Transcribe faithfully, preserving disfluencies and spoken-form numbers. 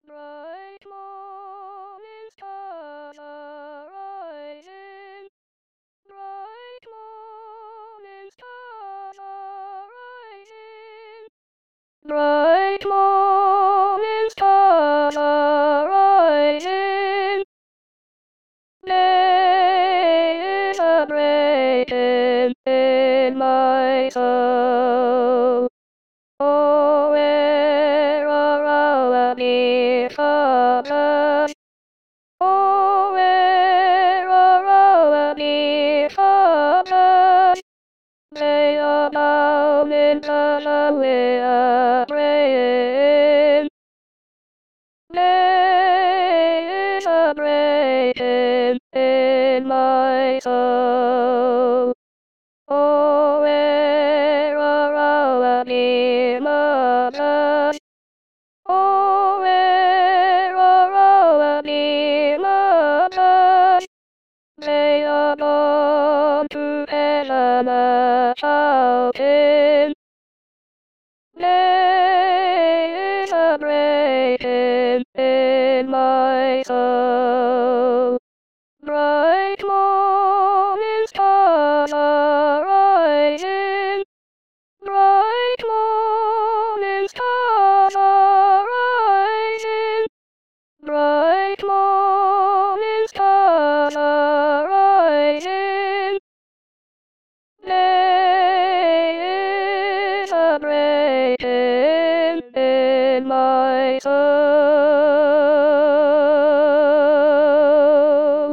Bright morning stars are rising. Bright morning stars are rising. Bright morning stars are rising. Day is a breaking in my soul. Oh, where are our dear fathers? Oh, where are our dear fathers? They are down in the valley are praying. Day is a breaking in my soul. Oh, where are our dear mothers? Oh, where are our dear mothers? They are gone to heaven above.